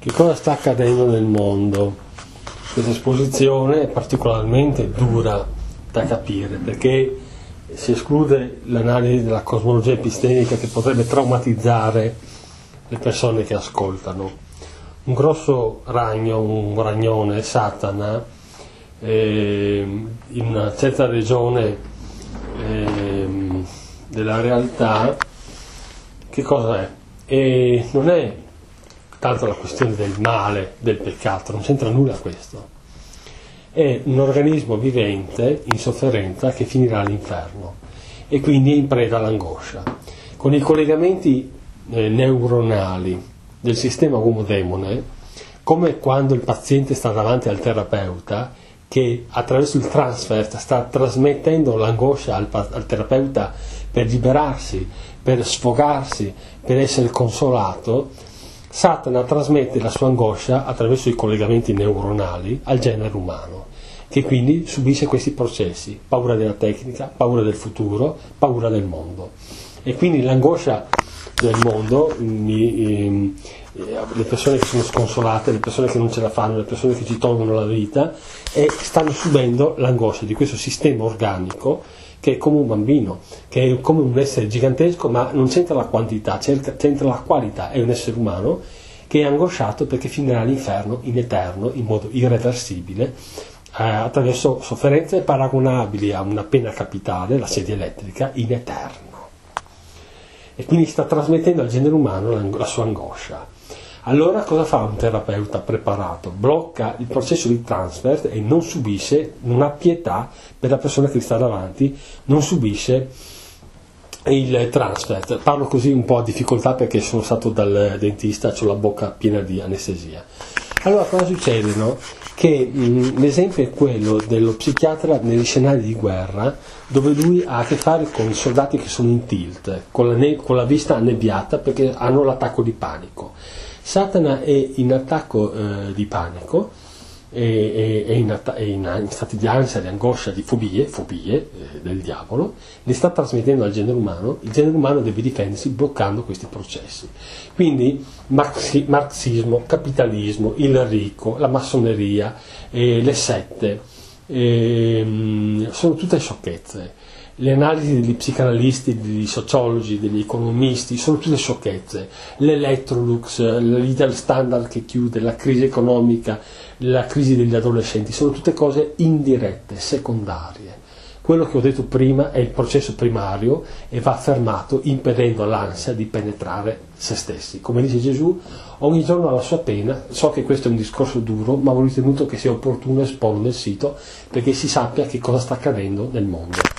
Che cosa sta accadendo nel mondo? Questa esposizione è particolarmente dura da capire perché si esclude l'analisi della cosmologia epistemica che potrebbe traumatizzare le persone che ascoltano. Un grosso ragno, un ragnone, Satana, in una certa regione della realtà, che cosa è? E non è tanto la questione del male, del peccato, non c'entra nulla questo. È un organismo vivente in sofferenza che finirà all'inferno e quindi è in preda all'angoscia. Con i collegamenti neuronali del sistema uomo-demone, come quando il paziente sta davanti al terapeuta che attraverso il transfert sta trasmettendo l'angoscia al terapeuta per liberarsi, per sfogarsi, per essere consolato, Satana trasmette la sua angoscia attraverso i collegamenti neuronali al genere umano, che quindi subisce questi processi: paura della tecnica, paura del futuro, paura del mondo. E quindi l'angoscia del mondo, le persone che sono sconsolate, le persone che non ce la fanno, le persone che ci tolgono la vita, stanno subendo l'angoscia di questo sistema organico che è come un bambino, che è come un essere gigantesco, ma non c'entra la quantità, c'entra la qualità. È un essere umano che è angosciato perché finirà all'inferno in eterno, in modo irreversibile, attraverso sofferenze paragonabili a una pena capitale, la sedia elettrica, in eterno. E quindi sta trasmettendo al genere umano la sua angoscia. Allora cosa fa un terapeuta preparato? Blocca il processo di transfer e non subisce, non ha pietà per la persona che sta davanti, non subisce il transfer. Parlo così un po' a difficoltà perché sono stato dal dentista, ho la bocca piena di anestesia. Allora cosa succede? No? Che l'esempio è quello dello psichiatra negli scenari di guerra, dove lui ha a che fare con i soldati che sono in tilt, con la vista annebbiata perché hanno l'attacco di panico. Satana è in attacco di panico, è in stati di ansia, di angoscia, di fobie del diavolo, le sta trasmettendo al genere umano. Il genere umano deve difendersi bloccando questi processi. Quindi marxismo, capitalismo, il ricco, la massoneria, le sette, sono tutte sciocchezze. Le analisi degli psicanalisti, degli sociologi, degli economisti sono tutte sciocchezze. L'Electrolux, l'Ideal Standard che chiude, la crisi economica, la crisi degli adolescenti, sono tutte cose indirette, secondarie. Quello che ho detto prima è il processo primario e va fermato impedendo all'ansia di penetrare se stessi. Come dice Gesù, ogni giorno ha la sua pena. So che questo è un discorso duro, ma ho ritenuto che sia opportuno esporlo nel sito perché si sappia che cosa sta accadendo nel mondo.